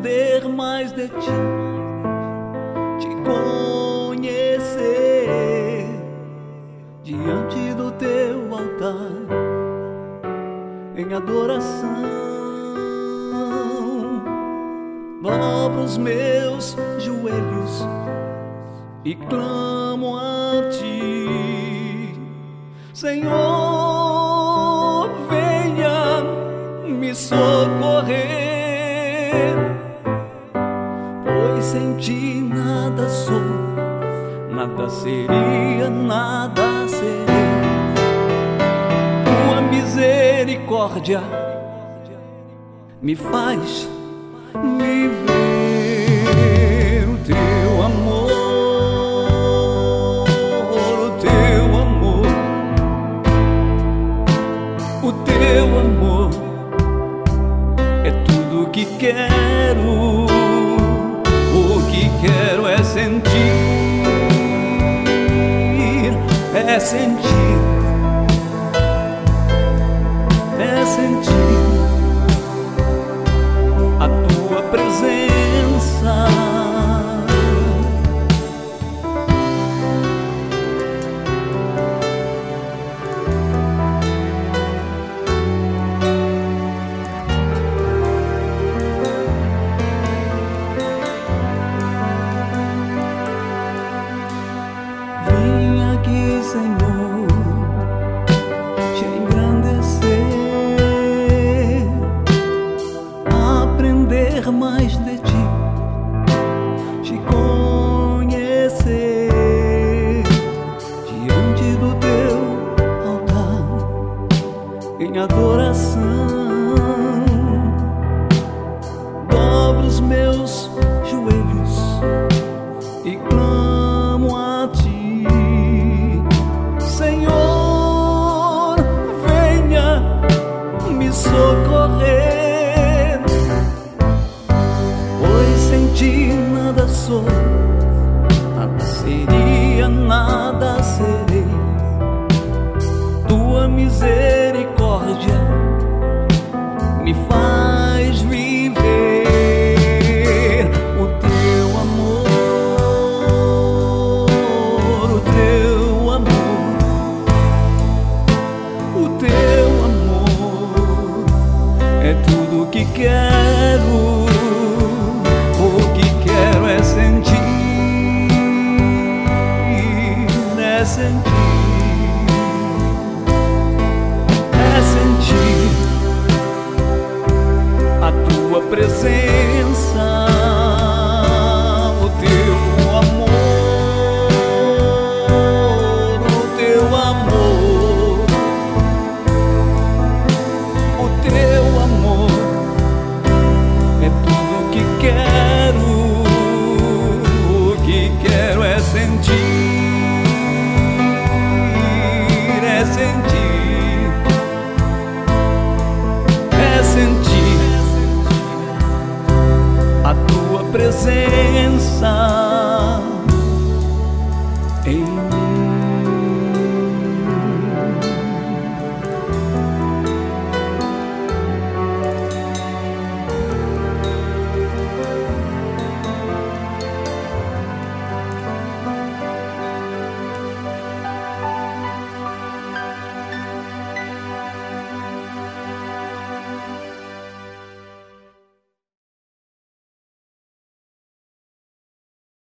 aprender mais de ti, te conhecer diante do teu altar em adoração. Dobro os meus joelhos e clamo a ti, Senhor, venha me socorrer, pois sem ti nada sou, nada seria, nada serei. Tua misericórdia me faz viver o teu amor, o teu amor, o teu amor é tudo que quero. O que quero é sentir, é sentir, é sentir a tua presença. Vim aqui, Senhor, te engrandecer, aprender mais de ti, te conhecer diante do teu altar em adoração. Dobro os meus joelhos e clamo a ti, Senhor, venha me socorrer, pois sem ti nada sou, nada seria, nada serei. Tua misericórdia me faz viver o teu amor, o teu amor, o teu amor é tudo que quero. O que quero é sentir, é sentir, é sentir a tua presença, o teu amor, o teu amor, o teu amor é tudo que quero. O que quero é sentir, é sentir, é sentir a tua presença em mim.